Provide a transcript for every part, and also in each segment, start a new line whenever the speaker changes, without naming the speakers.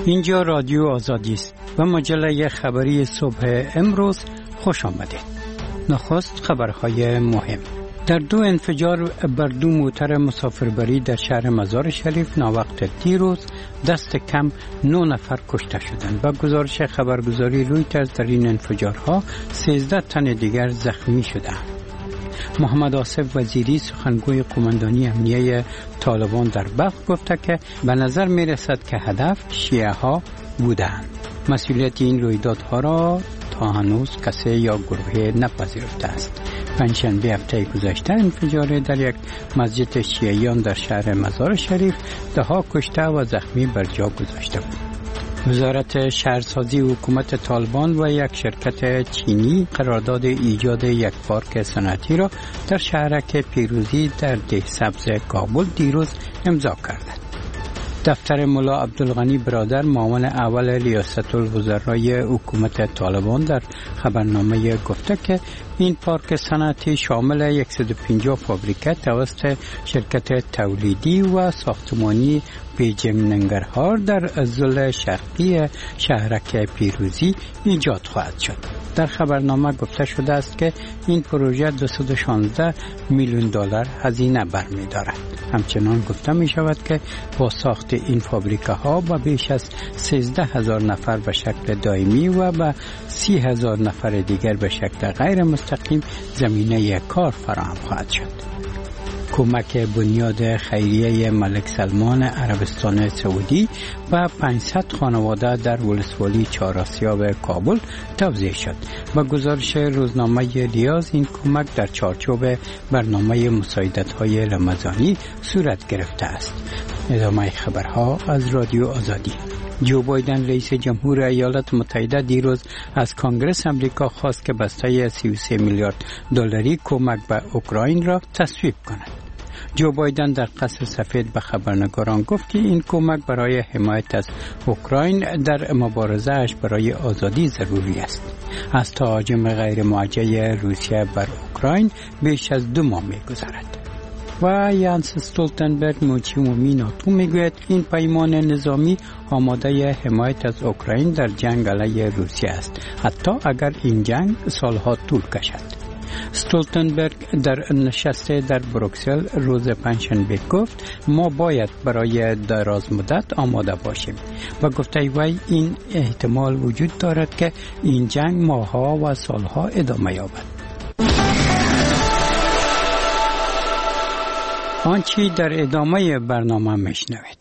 اینجا رادیو آزادی است و مجله خبری صبح امروز خوش آمدید. نخست خبرهای مهم. در 2 انفجار بر 2 موتر مسافربری در شهر مزار شریف ناوقت دیروز دست کم 9 نفر کشته شدند و گزارش خبرگزاری رویترز در این انفجارها 13 تن دیگر زخمی شدند. محمد آصف وزیری سخنگوی قماندانی امنیه طالبان در بلخ گفته که به نظر می رسد که هدف شیعه ها بودند. مسئولیت این رویدادها را تا هنوز کسی یا گروه نپذیرفته است. پنجشنبه هفته گذشته انفجار در یک مسجد شیعیان در شهر مزار شریف 10 کشته و زخمی بر جا گذاشته بود. وزارت شهرسازی حکومت طالبان و یک شرکت چینی قرارداد ایجاد یک پارک صنعتی را در شهرک پیروزی در دهسبز کابل دیروز امضا کردند. دفتر ملا عبدالغنی برادر معاون اول ریاست الوزرای حکومت طالبان در خبرنامه گفته که این پارک صنعتی شامل 150 فابریکه توسط شرکت تولیدی و ساختمانی بیجنگ ننگرهار در ضلع شرقی شهرک پیروزی ایجاد خواهد شد. در خبرنامه گفته شده است که این پروژه 216 میلیون دلار هزینه برمی‌دارد. همچنان گفته می شود که با ساخت این فابریکه ها با بیش از 13,000 نفر به شکل دائمی و به 30,000 نفر دیگر به شکل غیر مستقیم زمینه کار فراهم خواهد شد. کمک بنیاد خیریه ملک سلمان عربستان سعودی و 500 خانواده در ولسوالی چهارآسیاب کابل توزیع شد و گزارش روزنامه ریاض این کمک در چارچوب برنامه مساعدت‌های رمضانی صورت گرفته است. ادامه خبرها از رادیو آزادی. جو بایدن رئیس جمهور ایالات متحده دیروز از کانگرس امریکا خواست که بسته 33 میلیارد دلاری کمک به اوکراین را تصویب کند. جو بایدن در قصر سفید به خبرنگاران گفت که این کمک برای حمایت از اوکراین در مبارزه‌اش برای آزادی ضروری است. از تهاجم غیر موجه روسیه بر اوکراین بیش از 2 ماه می‌گذرد. و یانس استولتنبرگ مچی عمومی ناتو میگوید این پیمان نظامی آماده حمایت از اوکراین در جنگ علیه روسیه است، حتی اگر این جنگ سالها طول کشد. استولتنبرگ در نشست در بروکسل روز پنجشنبه گفت ما باید برای دراز مدت آماده باشیم و گفته وی این احتمال وجود دارد که این جنگ ماه‌ها و سالها ادامه یابد. آنچه در ادامه برنامه میشنوید.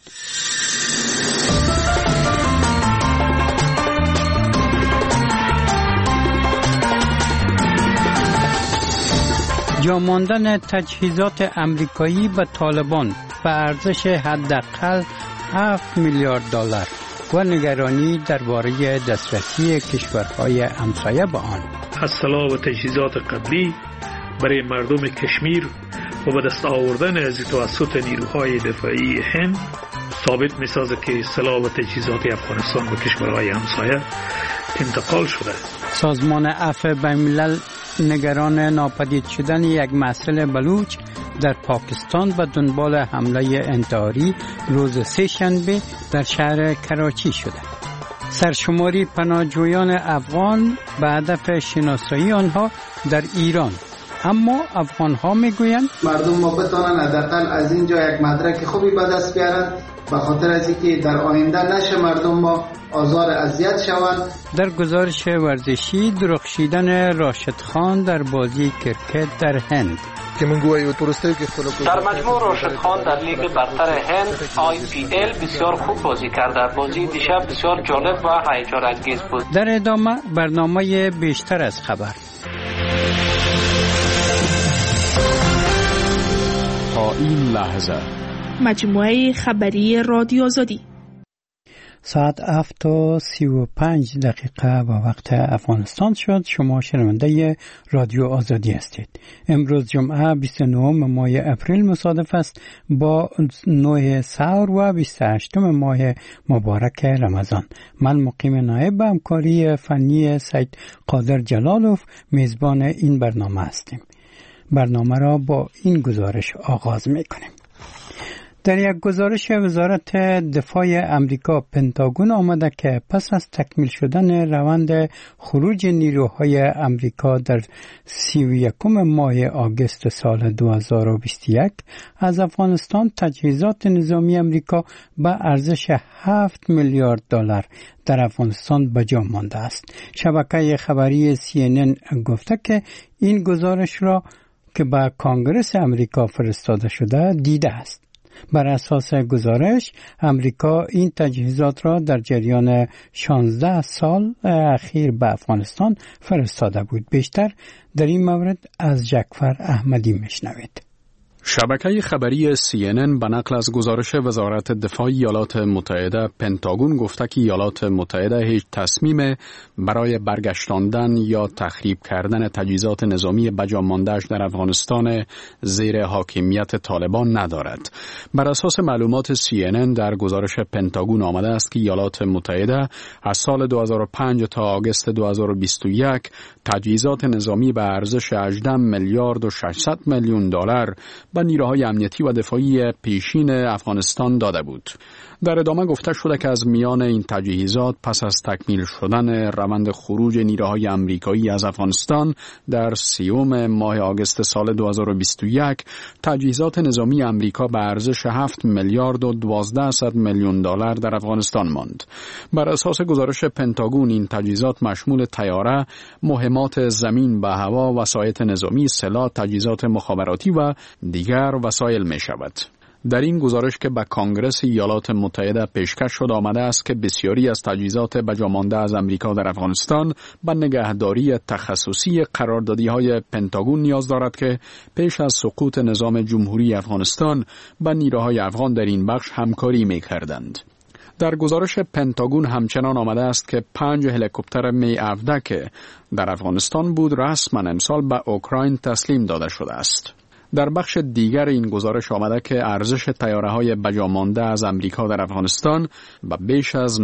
جا ماندن تجهیزات امریکایی به طالبان به ارزش حداقل 7 میلیارد دلار و نگرانی درباره دسترسی کشورهای همسایه به آن.
اصلاح و تجهیزات قبلی برای مردم کشمیر و به دست آوردن از توسط نیروهای دفاعی هند ثابت می‌سازد که سلاح و تجهیزات افغانستان و کشورهای همسایه انتقال شده.
سازمان عفو بین‌الملل نگران ناپدید شدن یک محصل بلوچ در پاکستان به دنبال حمله انتحاری روز سه‌شنبه در شهر کراچی شده. سرشماری پناهجویان افغان به هدف شناسایی آنها در ایران، اما افغان ها میگویند
مردم ما بتوانند حداقل از اینجا یک مدرک خوبی به دست بیارند به خاطر از اینکه در آینده نشه مردم ما آزار اذیت شوند.
در گزارش ورزشی درخشیدن راشد خان در بازی کرکت در هند.
در مجموع راشد خان در لیگ برتر هند IPL بسیار خوب بازی کرد. بازی دیشب بسیار جالب و هیجان انگیز بود.
در ادامه برنامه بیشتر از خبر.
تا این لحظه
مجموعه خبری رادیو آزادی.
ساعت 7:35 به وقت افغانستان شد. شما شنونده رادیو آزادی هستید. امروز جمعه 29 ماه اپریل مصادف است با 9 سور و 28 ماه مبارک رمضان. من مقیم نایب به همکاری فنی سید قادر جلالوف میزبان این برنامه هستیم. برنامه را با این گزارش آغاز میکنیم. در یک گزارش وزارت دفاع امریکا پنتاگون آمده که پس از تکمیل شدن روند خروج نیروهای امریکا در 31 ماه آگوست سال 2021 از افغانستان تجهیزات نظامی امریکا به ارزش 7 میلیارد دلار در افغانستان به جا مانده است. شبکه خبری CNN گفته که این گزارش را که به کانگرس امریکا فرستاده شده دیده است. بر اساس گزارش امریکا این تجهیزات را در جریان 16 سال اخیر به افغانستان فرستاده بود. بیشتر در این مورد از جعفر احمدی میشنوید.
شبکه خبری CNN به نقل از گزارش وزارت دفاع ایالات متحده پنتاگون گفته که ایالات متحده هیچ تصمیم برای برگشتاندن یا تخریب کردن تجهیزات نظامی بجا مانده‌اش در افغانستان زیر حاکمیت طالبان ندارد. بر اساس معلومات CNN در گزارش پنتاگون آمده است که ایالات متحده از سال 2005 تا آگوست 2021 تجهیزات نظامی به ارزش 18 میلیارد و 600 میلیون دلار به نیروهای امنیتی و دفاعی پیشین افغانستان داده بود. در ادامه گفته شده که از میان این تجهیزات پس از تکمیل شدن روند خروج نیروهای امریکایی از افغانستان در 30 ماه آگوست سال 2021 تجهیزات نظامی امریکا به ارزش 7 میلیارد و 12 میلیون دلار در افغانستان ماند. بر اساس گزارش پنتاگون این تجهیزات مشمول طیاره، مهمات زمین به هوا، وسایط نظامی، سلاح، تجهیزات مخابراتی و دیگر وسایل می شود. در این گزارش که به کانگرس ایالات متحده پیشکش شده آمده است که بسیاری از تجهیزات بجامانده از امریکا در افغانستان به نگهداری تخصصی قراردادی‌های پنتاگون نیاز دارد که پیش از سقوط نظام جمهوری افغانستان با نیروهای افغان در این بخش همکاری می‌کردند. در گزارش پنتاگون همچنان آمده است که 5 هلیکوپتر می-17 که در افغانستان بود رسما امسال به اوکراین تسلیم داده شده است. در بخش دیگر این گزارش آمده که ارزش طیاره‌های بجامانده از امریکا در افغانستان به بیش از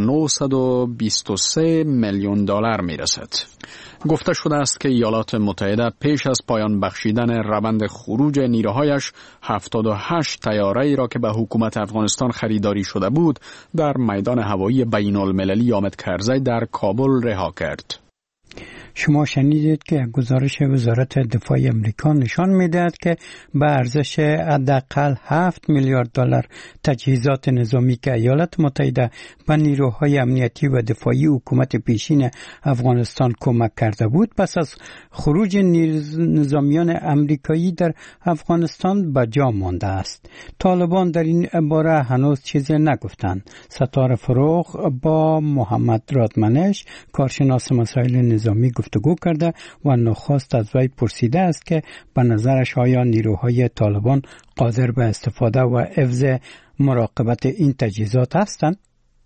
923 میلیون دلار میرسد. گفته شده است که ایالات متحده پیش از پایان بخشیدن روند خروج نیروهایش 78 طیاره‌ای را که به حکومت افغانستان خریداری شده بود در میدان هوایی بین‌المللی حامد کرزی در کابل رها کرد.
شما شنیدید که گزارش وزارت دفاع امریکا نشان می‌دهد که به ارزش حداقل 7 میلیارد دلار تجهیزات نظامی که ایالات متحده به نیروهای امنیتی و دفاعی حکومت پیشین افغانستان کمک کرده بود پس از خروج نظامیان امریکایی در افغانستان به جا مانده است. طالبان در این باره هنوز چیزی نگفتند. ستاره فروغ با محمد رادمنش کارشناس مسائل نظامی گفتگو کرده و نخست از وی پرسیده است که به نظرش آیا نیروهای طالبان قادر به استفاده و حفظ مراقبت این تجهیزات هستند؟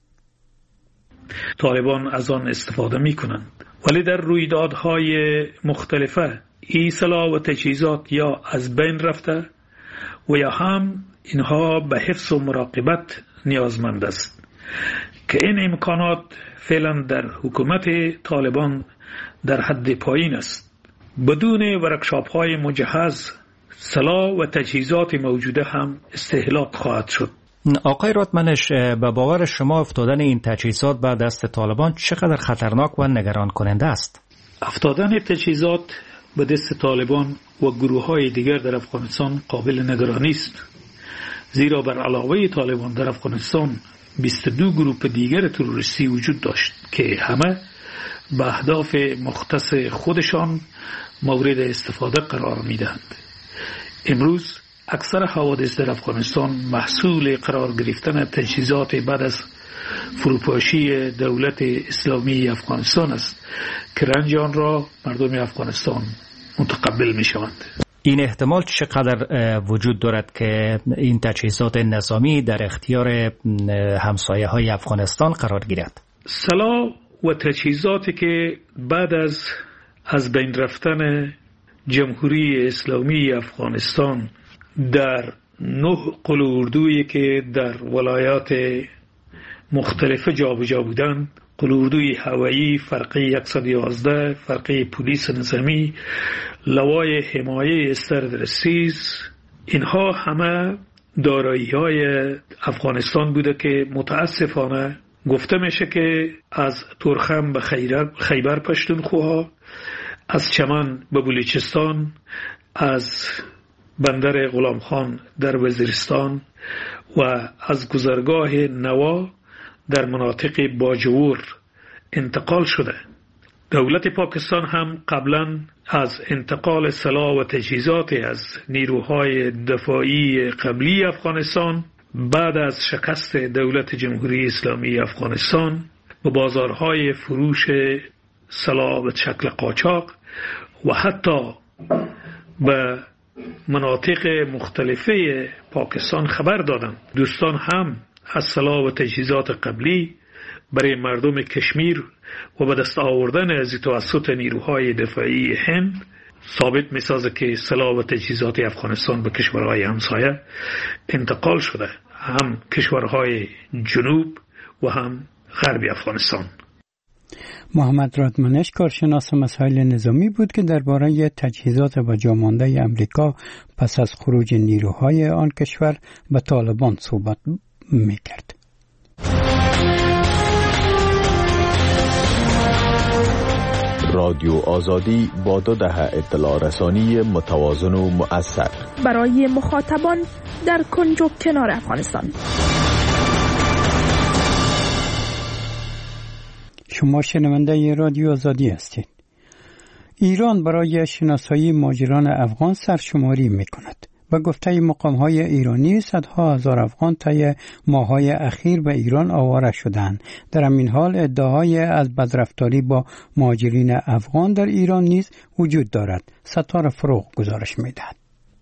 طالبان از آن استفاده می کنند، ولی در رویدادهای مختلفه این سلاح و تجهیزات یا از بین رفته و یا هم اینها به حفظ و مراقبت نیازمند است که این امکانات فعلا در حکومت طالبان در حد پایین است. بدون ورکشاپ های مجهز سلاح و تجهیزات موجوده هم استهلاک خواهد شد.
آقای رادمنش، به باور شما افتادن این تجهیزات به دست طالبان چقدر خطرناک و نگران کننده است؟
افتادن تجهیزات به دست طالبان و گروه های دیگر در افغانستان قابل نگرانی است، زیرا بر علاوه طالبان در افغانستان 22 گروه دیگر تروریستی وجود داشت که همه به اهداف مختص خودشان مورد استفاده قرار میدهند. امروز اکثر حوادث در افغانستان محصول قرار گرفتن تجهیزات بعد از فروپاشی دولت اسلامی افغانستان است که رنج آن را مردم افغانستان متقبل می شوند.
این احتمال چقدر وجود دارد که این تجهیزات نظامی در اختیار همسایه های افغانستان قرار گیرد؟
سلاح و تجهیزاتی که بعد از بین رفتن جمهوری اسلامی افغانستان در 9 قلوردویی که در ولایات مختلف جابجا بودند، قلوردوی هوایی، فرقه 111، فرقه پلیس نظامی، لوای حمایه سردرسیز، اینها همه دارایی‌های افغانستان بوده که متاسفانه گفته میشه که از تورخم به خیبر پشتونخوها، از چمن به بلوچستان، از بندر غلام خان در وزیرستان و از گذرگاه نوا در مناطق باجور انتقال شده. دولت پاکستان هم قبلا از انتقال سلاح و تجهیزات از نیروهای دفاعی قبلی افغانستان بعد از شکست دولت جمهوری اسلامی افغانستان به بازارهای فروش سلاح به شکل قاچاق و حتی به مناطق مختلفه پاکستان خبر دادند. دوستان هم از سلاح و تجهیزات قبلی برای مردم کشمیر و به دست آوردن از توسط نیروهای دفاعی هند ثابت می‌سازه که سلاح و تجهیزات افغانستان به کشورهای همسایه انتقال شده، هم کشورهای جنوب و هم غربی افغانستان.
محمد رادمنش کارشناس مسائل نظامی بود که درباره تجهیزات و جامانده امریکا پس از خروج نیروهای آن کشور به طالبان صحبت می‌کرد.
رادیو آزادی با 2 دهه اطلاع رسانی متوازن و مؤثر
برای مخاطبان در کنج و کنار افغانستان.
شما شنونده رادیو آزادی هستید. ایران برای شناسایی مهاجران افغان سرشماری می‌کند. و گفته مقام‌های ایرانی صدها هزار افغان طی ماه‌های اخیر به ایران آواره شدند. در همین حال ادعاهای از بدرفتاری با مهاجرین افغان در ایران نیز وجود دارد. ستاره فروغ گزارش می‌دهد.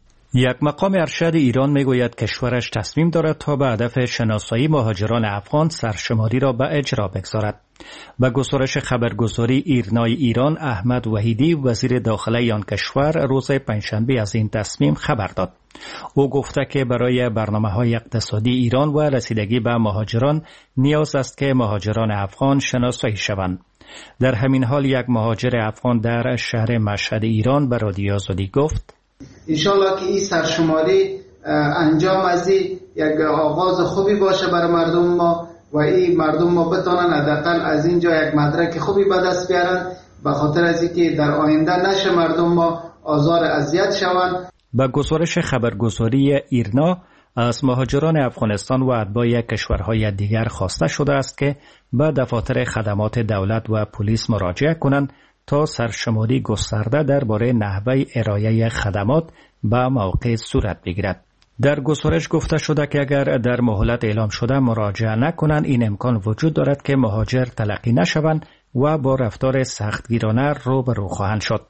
یک مقام ارشد ایران میگوید کشورش تصمیم دارد تا به هدف شناسایی مهاجران افغان سرشماری را به اجرا بگذارد. با گزارش خبرگزاری ایرنای ایران، احمد وحیدی وزیر داخله آن کشور روز پنجشنبه از این تصمیم خبر داد. او گفته که برای برنامه‌های اقتصادی ایران و رسیدگی به مهاجران نیاز است که مهاجران افغان شناسایی شوند. در همین حال یک مهاجر افغان در شهر مشهد ایران به رادیو آزادی گفت:
انشالله که این سرشماری انجام از این یک آغاز خوبی باشه برای مردم ما و این مردم ما بتونن حداقل از اینجا یک مدرک خوبی به دست بیارن، به خاطر از اینکه در آینده نشه مردم ما آزار اذیت شوند.
با گزارش خبرگزاری ایرنا از مهاجران افغانستان و اتباع کشورهای دیگر خواسته شده است که به دفاتر خدمات دولت و پلیس مراجعه کنند تا سرشماری گسترده درباره نحوه ارائه خدمات به موقع صورت بگیرد. در گزارش گفته شده که اگر در مهلت اعلام شده مراجعه نکنند، این امکان وجود دارد که مهاجر تلقی نشوند و با رفتار سختگیرانه روبرو خواهند شد.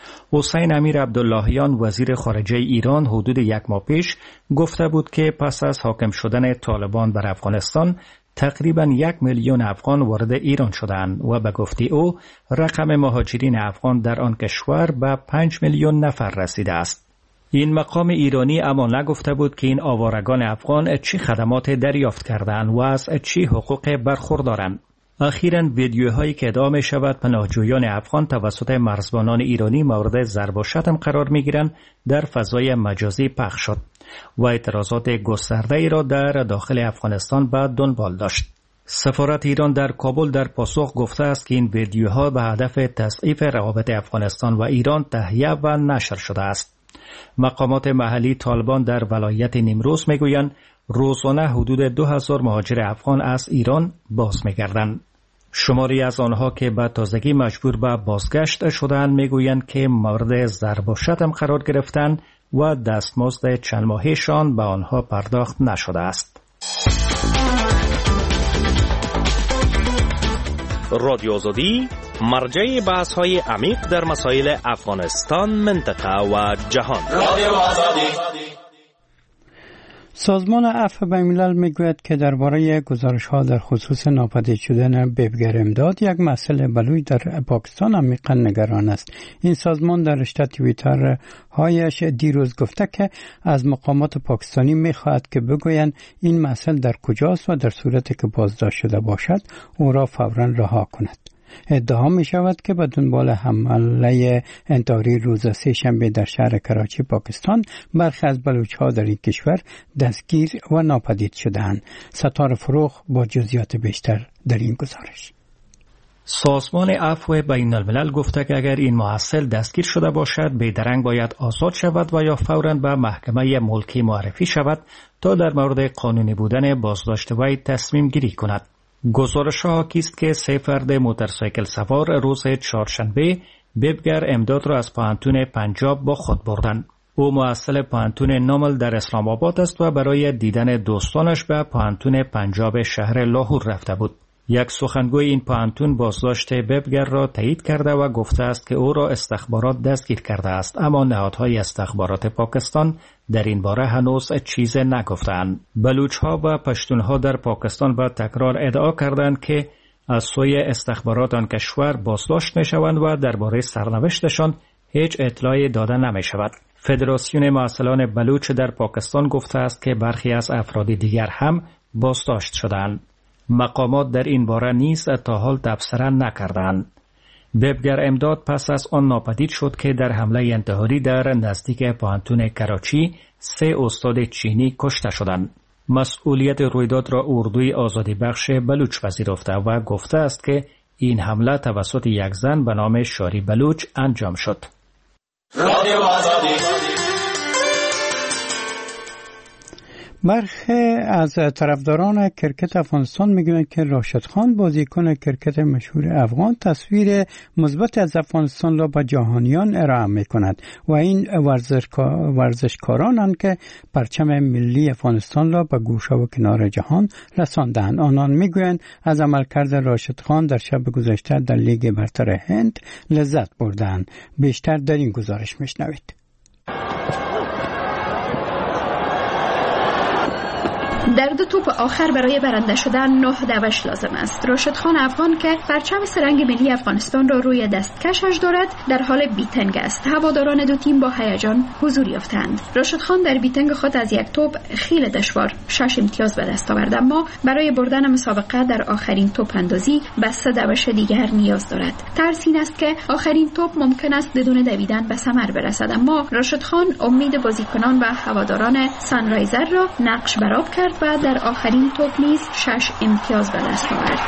حسین امیر عبداللهیان وزیر خارجه ایران حدود 1 ماه پیش گفته بود که پس از حاکم شدن طالبان بر افغانستان تقریباً 1 میلیون افغان وارد ایران شدند و به گفته او رقم مهاجرین افغان در آن کشور به 5 میلیون نفر رسیده است. این مقام ایرانی اما نگفته بود که این آوارگان افغان چه خدمات دریافت کردند و از چه حقوق برخوردارند. اخیراً ویدیوهایی که ادعا می شود پناهجویان افغان توسط مرزبانان ایرانی مورد ضرب و شتم قرار می گیرند در فضای مجازی پخش شد و اعتراضات گسترده‌ای را در داخل افغانستان به دنبال داشت. سفارت ایران در کابل در پاسخ گفته است که این ویدیوها به هدف تضعیف روابط افغانستان و ایران تهیه و نشر شده است. مقامات محلی طالبان در ولایت نیمروز میگویند روزانه حدود 2000 مهاجر افغان از ایران باز میگردند. شماری از آنها که به تازگی مجبور به بازگشت شدند میگویند که مورد ضرب و شتم قرار گرفتند و دستمزد چند ماهشان به آنها پرداخت نشده است.
رادیو آزادی مرجع بحث‌های عمیق در مسائل افغانستان، منطقه و جهان. رادیو آزادی.
سازمان عفو بین‌الملل میگوید که درباره گزارش‌ها در خصوص ناپدید شدن بیبگر امداد یک مسئله بلوی در پاکستان عمیقاً نگران است. این سازمان در رشته توییتر هایش دیروز گفته که از مقامات پاکستانی میخواهد که بگویند این مسئله در کجاست و در صورتی که بازداشت شده باشد او را فوراً رها کند. ادعا می شود که به دنبال حمله انتحاری روز سه‌شنبه در شهر کراچی پاکستان برخی از بلوچ‌ها در این کشور دستگیر و ناپدید شدند. ستار فروغ با جزئیات بیشتر در این گزارش.
سازمان عفو بین الملل گفته که اگر این محصل دستگیر شده باشد بیدرنگ باید آزاد شود و یا فوراً به محکمه ملکی معرفی شود تا در مورد قانونی بودن بازداشت وی تصمیم گیری کند. گزارش ها حاکی است که 3 فرد موتورسیکل سوار روز چهارشنبه ببگر امداد را از پوهنتون پنجاب با خود بردند. او محصل پوهنتون نامل در اسلام آباد است و برای دیدن دوستانش به پوهنتون پنجاب شهر لاهور رفته بود. یک سخنگوی این پوهنتون بازداشت ببگر را تایید کرده و گفته است که او را استخبارات دستگیر کرده است، اما نهادهای استخبارات پاکستان در این باره هنوز چیز نگفتند. بلوچ‌ها و پشتون‌ها در پاکستان با تکرار ادعا کردند که از سوی استخبارات آن کشور بازداشت می‌شوند و درباره سرنوشتشان هیچ اطلاعی داده نمی‌شود. فدراسیون محصلان بلوچ در پاکستان گفته است که برخی از افراد دیگر هم بازداشت شدند. مقامات در این باره نیز تا حال تبصره نکردند. ببگر امداد پس از آن ناپدید شد که در حمله انتحاری در نزدیک پوهنتون کراچی 3 استاد چینی کشته شدند. مسئولیت رویداد را اردوی آزادی بخش بلوچ پذیرفته و گفته است که این حمله توسط یک زن به نام شاری بلوچ انجام شد.
رادیو آزادی. برخی از طرفداران کرکت افغانستان میگویند که راشد خان بازیکن کرکت مشهور افغان تصویر مثبت از افغانستان را به جهانیان ارائه میکند و این ورزشکارانند که پرچم ملی افغانستان را به گوشه و کنار جهان رساندند. آنان میگویند از عملکرد راشد خان در شب گذشته در لیگ برتر هند لذت بردند. بیشتر در این گزارش میشنوید.
در 2 توپ آخر برای برنده شدن 9 دوش لازم است. راشد خان افغان که پرچم سرنگ ملی افغانستان را روی دستکشش دارد در حال بیتنگ است. هواداران 2 تیم با هیجان حضور یافتند. راشد خان در بیتنگ خود از یک توپ خیلی دشوار 6 امتیاز به دست آورد، اما برای بردن مسابقه در آخرین توپ اندازی به 3 دوش دیگر نیاز دارد. ترس این است که آخرین توپ ممکن است بدون دویدن به ثمر برسد، اما راشد خان امید بازیکنان و هواداران سانرایزر را نقش برآب کرد و در آخرین توپ نیز 6 امتیاز به دست آورد.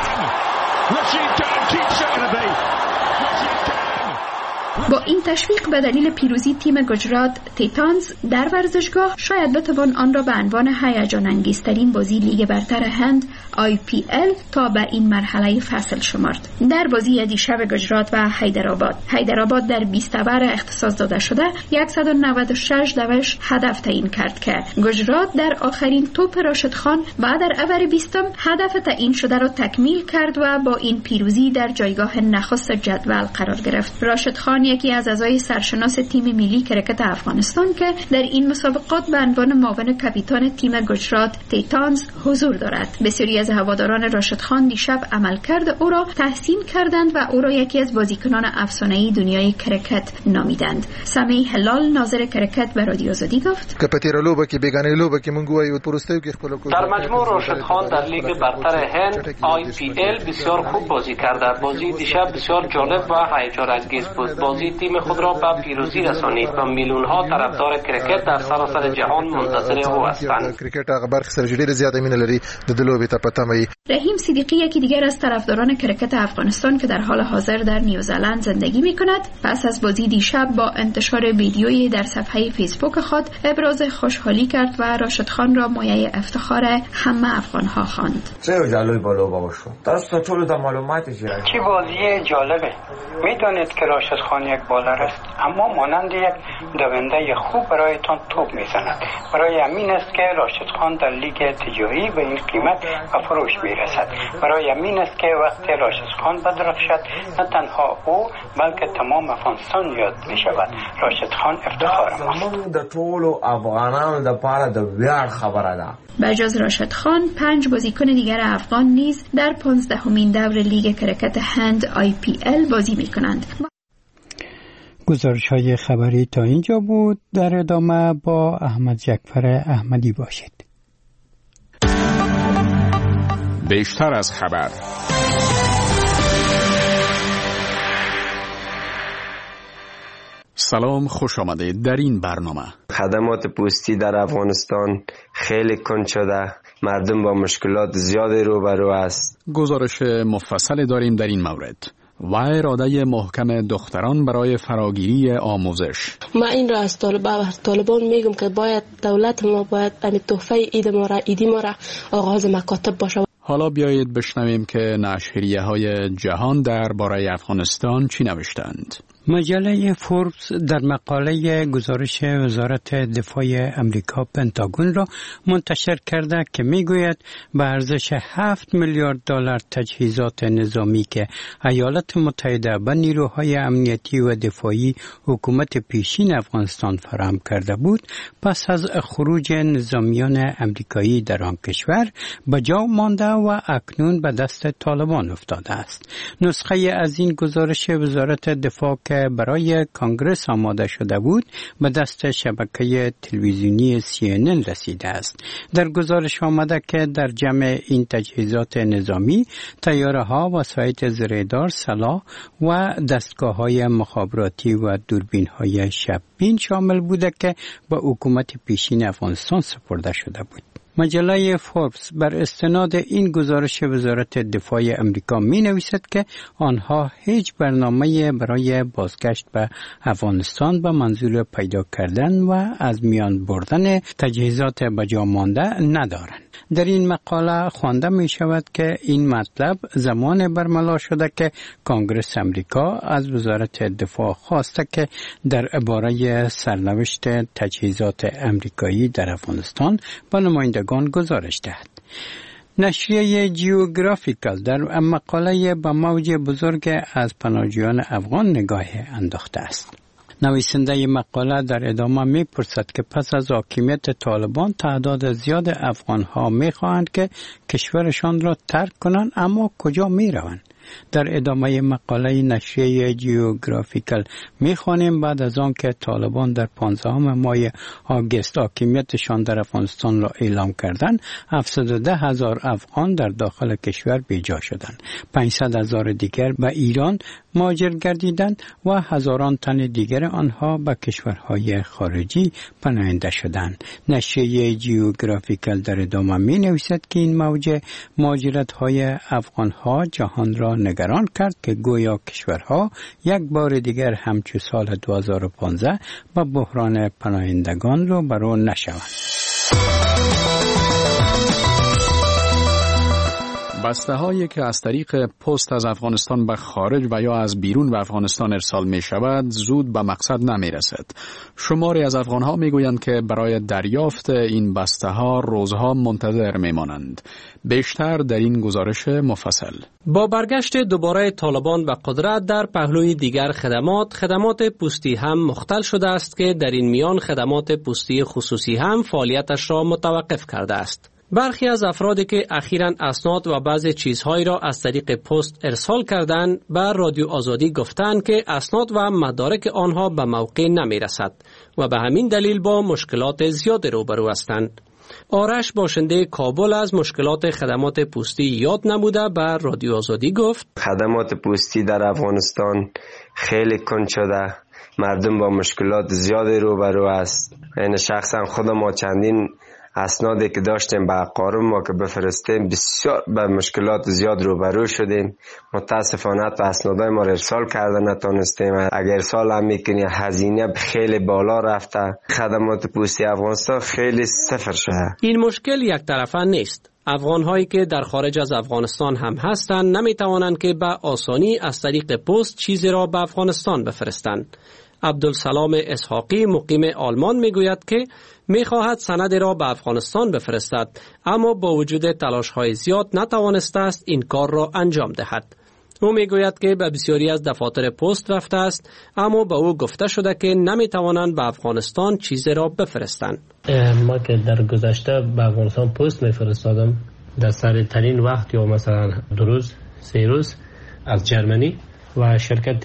با این تشویق به دلیل پیروزی تیم گجرات تیتانز در ورزشگاه شاید بتوان آن را به عنوان هیجان انگیزترین بازی لیگ برتر هند IPL تا به این مرحله فصل شمرد. در بازی دیشب گجرات و حیدرآباد در 20 اوور اختصاص داده شده 196 دوش هدف تعیین کرد که گجرات در آخرین توپ راشد خان و در اوور 20 هدف تعیین شده را تکمیل کرد و با این پیروزی در جایگاه نخست جدول قرار گرفت. راشد خان یکی از اعضای سرشناس تیم ملی کرکت افغانستان که در این مسابقات به عنوان معاون کاپیتان تیم گجرات تیتانز حضور دارد. بسیاری از هواداران راشد خان دیشب عملکرد او را تحسین کردند و او را یکی از بازیکنان افسانه‌ای دنیای کرکت نامیدند. سمیع هلال ناظر کرکت به رادیو آزادی گفت:
در مجموع راشد خان در لیگ برتر هند IPL بسیار خوب بازی کرده. بازی دیشب بسیار جالب و هیجان انگیز بود. بازی تیم خود را به پیروزی رسانید و میلیون ها طرفدار کرکت در سراسر جهان منتظر او هستند.
رحیم صدیقی یکی دیگر از طرفداران کرکت افغانستان که در حال حاضر در نیوزلند زندگی می‌کند، پس از بازی دیشب با انتشار ویدیویی در صفحه فیسبوک خود ابراز خوشحالی کرد و راشد خان را مایه افتخار همه افغان‌ها خواند.
چه بازی جالبه. می‌دانید که راشد خان یک بالر است، اما مانند یک دونده خوب برایتان توپ می‌زند. برای همین است که راشد خان در لیگ تجاری به این قیمت و فروش می‌رسد. برای همین است که وقتی راشد خان بدرخشد نه تنها او بلکه تمام افغانستان یاد می‌شود. راشد خان افتخار ماست.
د ټولو افغانانو لپاره د ویاړ خبره ده.
بجز راشد خان 5 بازیکن دیگر افغان نیز در 15مین دور لیگ کرکت هند IPL بازی می‌کنند.
گزارش‌های خبری تا اینجا بود. در ادامه با احمد جعفر احمدی باشید.
بیشتر از خبر سلام، خوش آمدید. در این برنامه
خدمات پستی در افغانستان خیلی کند شده، مردم با مشکلات زیادی روبرو است.
گزارش مفصل داریم در این مورد و اراده محکم دختران برای فراگیری آموزش.
ما این را از طالبان میگم که باید دولت ما باید تحفه ایدی ما را آغاز مکاتب باشه.
حالا بیایید بشنویم که نشریه‌های جهان درباره افغانستان چی نوشتند.
مجله فوربس در مقاله گزارش وزارت دفاع امریکا پنتاگون را منتشر کرده که میگوید به ارزش 7 میلیارد دلار تجهیزات نظامی که ایالات متحده به نیروهای امنیتی و دفاعی حکومت پیشین افغانستان فراهم کرده بود، پس از خروج نظامیان امریکایی در آن کشور به جا مانده و اکنون به دست طالبان افتاده است. نسخه از این گزارش وزارت دفاع که برای کانگرس آماده شده بود به دست شبکه تلویزیونی CNN رسیده است. در گزارش آمده که در جمع این تجهیزات نظامی طیاره‌ها، وسایط زیردار، سلاح و دستگاه‌های مخابراتی و دوربین‌های شب‌بین شامل بوده که به حکومت پیشین افغانستان سپرده شده بود. مجله فوربس بر استناد این گزارش وزارت دفاع امریکا می نویسد که آنها هیچ برنامه برای بازگشت به افغانستان به منظور پیدا کردن و از میان بردن تجهیزات به جا مانده ندارند. در این مقاله خوانده می شود که این مطلب زمان برملا شده که کانگرس امریکا از وزارت دفاع خواسته که درباره سرنوشت تجهیزات امریکایی در افغانستان به نمایندگان گزارش دهد. نشریه جیوگرافیکال در مقاله به موج بزرگ از پناهجویان افغان نگاه انداخته است. نویسنده مقاله در ادامه می‌پرسد که پس از حاکمیت طالبان تعداد زیاد افغان‌ها می‌خواهند که کشورشان را ترک کنند، اما کجا می‌روند؟ در ادامه مقاله نشریه جیوگرافیکال می‌خوانیم بعد از آن که طالبان در 15 ماه آگوست حاکمیتشان در افغانستان را اعلام کردند، 710,000 افغان در داخل کشور بیجا شدند. 500,000 دیگر به ایران مهاجر گردیدند و هزاران تن دیگر آنها به کشورهای خارجی پناهنده شدند. نشریه جیوگرافیکال در ادامه می‌نویسد که این موج مهاجرت‌های افغان‌ها جهان را نگران کرد که گویا کشورها یک بار دیگر همچون سال 2015 به بحران پناهندگان رو برو نشوند.
بسته هایی که از طریق پست از افغانستان به خارج و یا از بیرون به افغانستان ارسال می شود زود به مقصد نمی رسد. شماری از افغان ها می گویند که برای دریافت این بسته ها روزها منتظر می مانند. بیشتر در این گزارش مفصل.
با برگشت دوباره طالبان به قدرت در پهلوی دیگر خدمات پستی هم مختل شده است که در این میان خدمات پستی خصوصی هم فعالیتش را متوقف کرده است. برخی از افرادی که اخیراً اسناد و بعضی چیزهایی را از طریق پست ارسال کردند به رادیو آزادی گفتند که اسناد و مدارک آنها به موقع نمی رسد و به همین دلیل با مشکلات زیاد روبرو هستند. آرش باشنده کابل از مشکلات خدمات پستی یاد نموده به رادیو آزادی گفت:
خدمات پستی در افغانستان خیلی کند شده، مردم با مشکلات زیادی روبرو است. یعنی شخصا خودم ما چندین اسنادی که داشتیم به اقارب ما که بفرستیم بسیار به مشکلات زیاد روبرو شدیم. متاسفانه تا اسنادای ما ارسال کرده نتونستیم. اگر ارسال هم میکنی هزینه خیلی بالا رفته. خدمات پستی افغانستان خیلی صفر شده.
این مشکل یک طرفه نیست. افغان‌هایی که در خارج از افغانستان هم هستند نمیتوانند که به آسانی از طریق پست چیزی را به افغانستان بفرستند. عبدالسلام اسحاقی مقیم آلمان میگوید که میخواهد سند را به افغانستان بفرستد، اما با وجود تلاش‌های زیاد نتوانسته است این کار را انجام دهد. او میگوید که به بسیاری از دفاتر پست رفته است، اما به او گفته شده که نمیتوانند به افغانستان چیزی را بفرستند.
ما که در گذشته به افغانستان پست میفرستادم در سریع‌ترین وقت، یا مثلا 2 روز 3 روز از جرمنی، و شرکت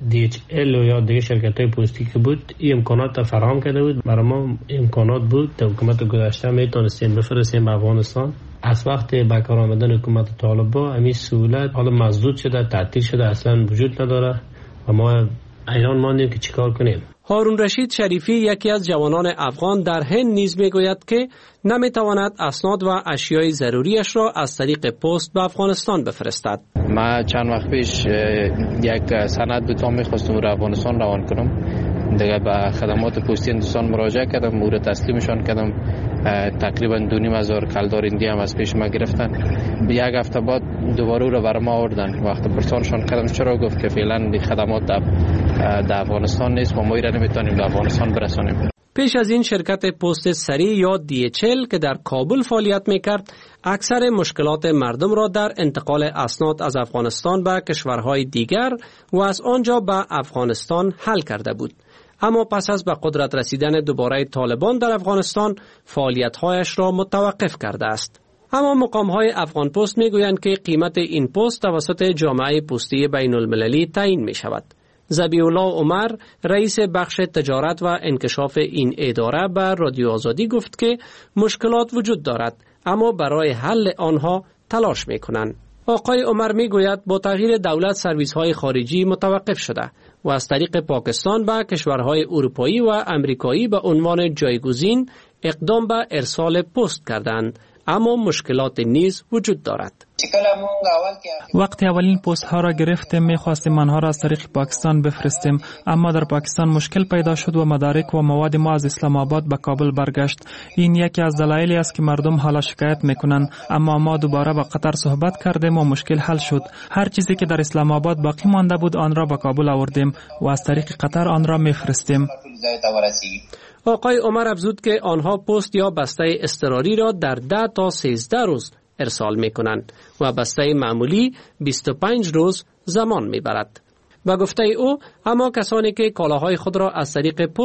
DHL و یا دیگه شرکت‌های پستی که بود این امکانات را فراهم کرده بود. برای ما امکانات بود در حکومت گذشته میتونستیم بفرستیم به افغانستان. از وقت به کار آمدن حکومت طالبان همین سهولت حالا مسدود شده، تعطیل شده، اصلا وجود نداره و ما ایران ماندیم که چیکار کنیم.
هارون رشید شریفی یکی از جوانان افغان در هند نیز میگوید که نمیتواند اسناد و اشیای ضروریش را از طریق پست به افغانستان بفرستد.
ما چند وقت پیش یک سند به تام می‌خواستم رو افغانستان روان کنم. دیگه به خدمات پستی هندوستان مراجعه کردم، مورد تسلیمشان کردم. تقریبا 2,500 کلدار هندی هم از پیش ما گرفتن. یک هفته بعد دوباره رو بر ما آوردن. وقت پرسانشان کردم چرا، گفت که فعلا خدمات در افغانستان نیست و ما را نمیتونیم در افغانستان برسانیم.
پیش از این شرکت پست سریع یا DHL که در کابل فعالیت میکرد اکثر مشکلات مردم را در انتقال اسناد از افغانستان به کشورهای دیگر و از آنجا به افغانستان حل کرده بود. اما پس از به قدرت رسیدن دوباره طالبان در افغانستان فعالیت‌هایش را متوقف کرده است. اما مقام‌های افغان پست میگویند که قیمت این پست توسط جامعه پستی بین المللی تعیین می شود. ذبیح‌الله عمر رئیس بخش تجارت و انکشاف این اداره به رادیو آزادی گفت که مشکلات وجود دارد اما برای حل آنها تلاش می‌کنند. آقای عمر میگوید با تغییر دولت سرویس‌های خارجی متوقف شده و از طریق پاکستان به کشورهای اروپایی و امریکایی به عنوان جایگزین اقدام به ارسال پست کردند، اما مشکلات نیز وجود دارد.
وقتی اولین پست ها را گرفتیم میخواستیم آنها را از طریق پاکستان بفرستیم، اما در پاکستان مشکل پیدا شد و مدارک و مواد ما از اسلام آباد به کابل برگشت. این یکی از دلایلی است که مردم حالا شکایت میکنند، اما ما دوباره با قطر صحبت کردیم و مشکل حل شد. هر چیزی که در اسلام آباد باقی مانده بود آن را به کابل آوردیم و از طریق قطر آن را میفرستیم.
آقای عمر افزود که آنها پست یا بسته اضطراری را در 10 تا 13 روز ارسال می کنند و بسته معمولی 25 روز زمان می برد. به گفته او اما کسانی که کالاهای خود را از طریق